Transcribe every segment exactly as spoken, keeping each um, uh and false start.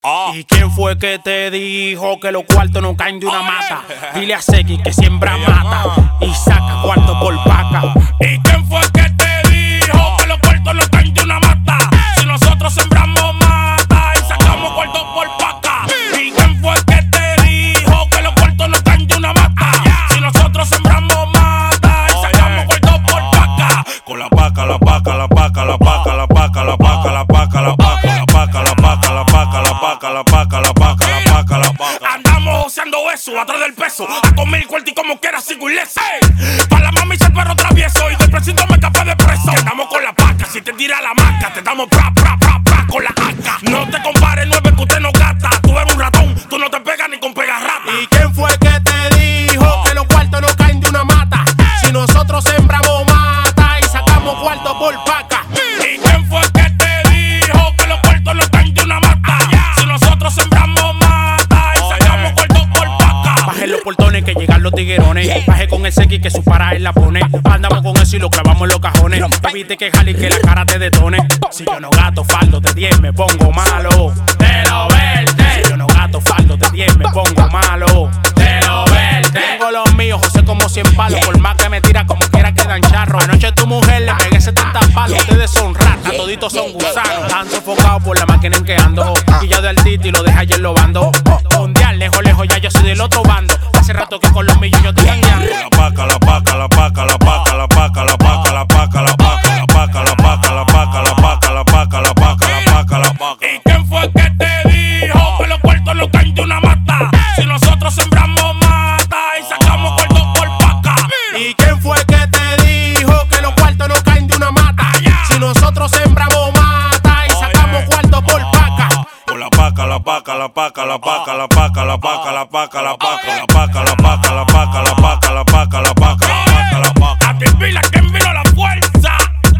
Oh. ¿Y quién fue que te dijo que los cuartos no caen de una mata? Dile a Seki que siembra mata y saca cuarto por paca. ¿Y quién fue que te dijo que los cuartos no caen de una mata? Si nosotros sembramos mata y sacamos cuartos por paca. ¿Y quién fue que te dijo que los cuartos no caen de una mata? Si nosotros sembramos mata y sacamos cuartos por paca. Con la paca, la paca, la paca, la paca, la paca, la paca, la paca, la paca, la paca, la paca, la paca, la paca, la paca, la paca, la paca, la paca. Andamos joseando eso atrás del peso, a comer el cuarto y como quiera sigo ileso. Pa' la mami el perro travieso y del precinto me escapé de preso. Andamos con la paca, si te tira la marca, te damos pra, pra, pra, pra con la haca. No te compares, nueve que usted no gasta. Tú eres un ratón, tú no te pegas ni con pegas rata. ¿Y quién fue que te dijo que los cuartos no caen de una mata? Si nosotros sembramos mata y sacamos cuarto por paca. ¿Y quién fue que te dijo que los cuartos no caen de una mata? Si nosotros sembramos mata y sacamos cuartos por paca. Bajen los portones que llegan los tiguerones. Baje con el Seki que su para él la pone. Andamos con eso y lo clavamos en los cajones. Evite que jale y que la cara te detone. Si yo no gato faldo de diez me pongo malo. Te lo verte. Si yo no gato faldo de diez me pongo malo. Te lo verte. Tengo los míos, José como cien palos. Por más que me tira como quiera quedan charros. Anoche tu mujer le pegué setenta palos. Ustedes son ratas, toditos son gusanos. Están sofocados por la máquina en que ando. Y yo del Titi lo dejé ayer lo bando. Mundial, lejos, lejos, ya yo soy del otro bando. Hace rato que con los millos yo estoy jangueando. La paca, la paca, la paca, la paca, la paca, la paca, la paca, la paca, la paca, la paca, la paca, la paca, la paca, la paca, la paca, la paca. ¿Y quién fue que te dijo que los cuartos no caen de una mata? Si nosotros sembramos mata y sacamos cuartos por paca. ¿Y quién fue que te dijo que los cuartos no caen de una mata? Si nosotros sembramos mata y sacamos cuartos por paca. Por la paca, la paca, la paca, la paca, la paca, la paca, la paca, la paca, la paca, la paca, la paca, la paca, la paca, la paca, la paca, la paca. A ti pila que envío la fuerza.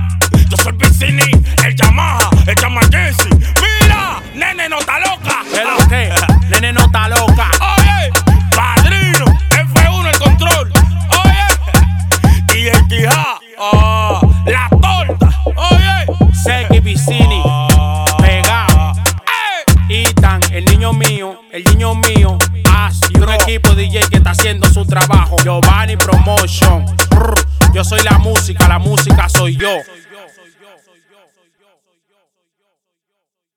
Yo soy Vicini, el Yamaha, el Yamagensi. Mira, nene no está loca. ¿Qué lo que? Nene no está loca. Oye, padrino, F uno el control. Oye, y el Quijá, oh, la torta. Oye, Seki Vicini, pegado. Itan, el niño mío, el niño mío. Y un equipo D J que está haciendo su trabajo. Giovanni Promotion. Yo soy la música, la música soy yo.